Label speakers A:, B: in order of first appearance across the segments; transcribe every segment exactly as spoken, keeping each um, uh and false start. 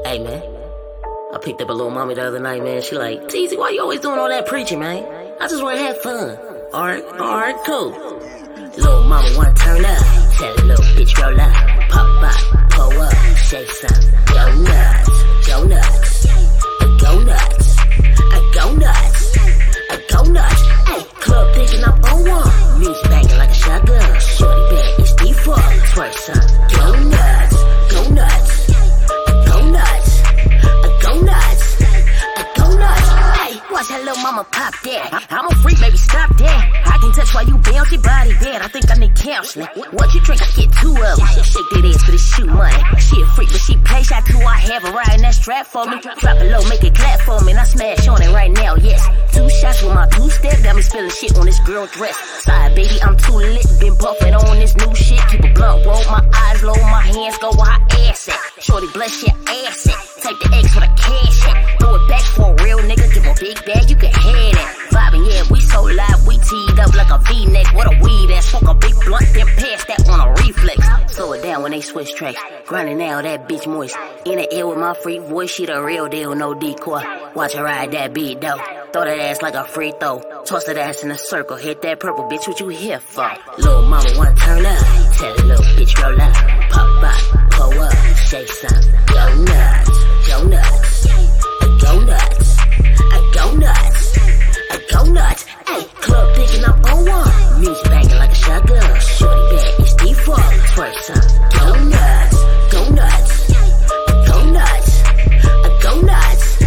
A: Hey, man. I picked up a little mommy the other night, man. She like, Teezy, why you always doing all that preaching, man? I just want to have fun. Alright, alright, cool. Little mama wanna turn up. Tell a little bitch roll up. Pop up, pull up, shake some. Go nuts, go nuts. Go nuts, go nuts. Go nuts. Hey, club picking up on one. Music banging like a shotgun. Shorty bag is default. Twerk some. Go nuts, go nuts. Go nuts, go nuts. Go nuts. Hey, watch that little mama pop that. I'm a freak, baby, stop that. I can touch while you bounce your body bad. I think I need counseling. What you drink, I get two of them. Shake that ass for the shoe money. She a freak, but she pay shot too. I have her riding that strap for me. Drop it low, make it clap for me. And I smash on it right now, yes. Two shots with my two-step. Got me spilling shit on this girl dress. Side, baby, I'm too lit. Been buffing on this new shit. Keep a blunt roll, my eyes low, my hands go where her ass at. Shorty, bless your ass at. Take the X for the cash at. Throw it back for a real nigga. Give a big bag, you can have that. Vibing, yeah, we so live. We teed up like a V-neck. What a weed ass. Smoke a big blunt, then pass that on a reflex. Slow it down when they switch tracks. Grinding now, that bitch moist. In the air with my freak voice, she the real deal, no decoy. Watch her ride that beat, though. Throw that ass like a free throw. Toss that ass in a circle. Hit that purple, bitch, what you here for? Little mama wanna turn up. Tell a little bitch roll up. Pop up, pull up, shake some. Go nuts, go nuts. Go nuts, go nuts. Go nuts. Hey, club picking up on one. Music banging like a shotgun. Shorty bag is default. Twerk some. Go nuts, go nuts. Go nuts, go nuts.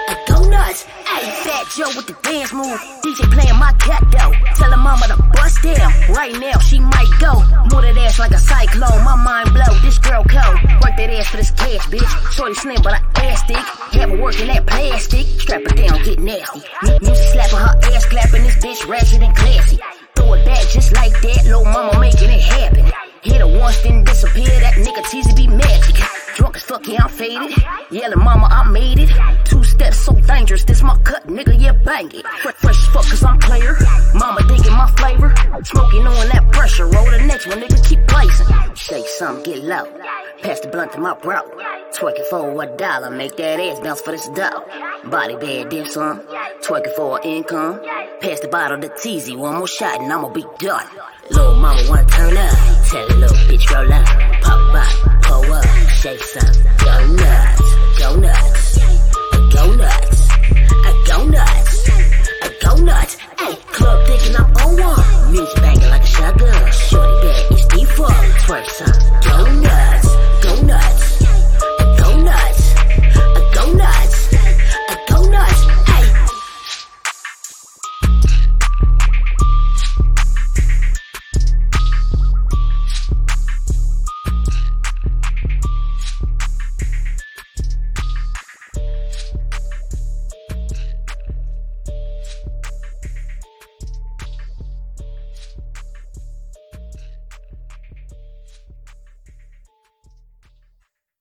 A: Go nuts. Hey, Fat Joe with the dance move. D J playing my cat though. Tell her mama to bust down. Right now she might go. Move that ass like a cyclone. My mind blow. This girl cold. Work that ass for this cash, bitch. Shorty slim but I ass thick. Have her working that plastic. Strap her down, get nasty. Music slapping her ass, clapping this bitch ratchet and classy. Throw it back just like that. Little mama making it happen. Hit her once then disappear. That nigga Teezy be magic. Drunk as fuck, yeah, I'm faded. Yelling, mama, I made it. Two steps so dangerous, this my cut, nigga, yeah, bang it. Fresh as fuck, cause I'm player. Mama digging my flavor. Smoking on that pressure. Roll the next one, nigga, keep placing. Shake some, get low. Pass the blunt to my bro. Twerking for a dollar, make that ass bounce for this dough. Body bad, then some. Twerking for an income. Pass the bottle to Teezy, one more shot and I'ma be done. Little mama wanna turn up. Tell a little bitch roll up. Pop up, pull up, shake some. Go nuts, go nuts. Go nuts, go nuts. Go nuts. Hey, club picking up on one. Music banging like a shotgun. Shorty bag is default. Twerk some. Go nuts, go nuts.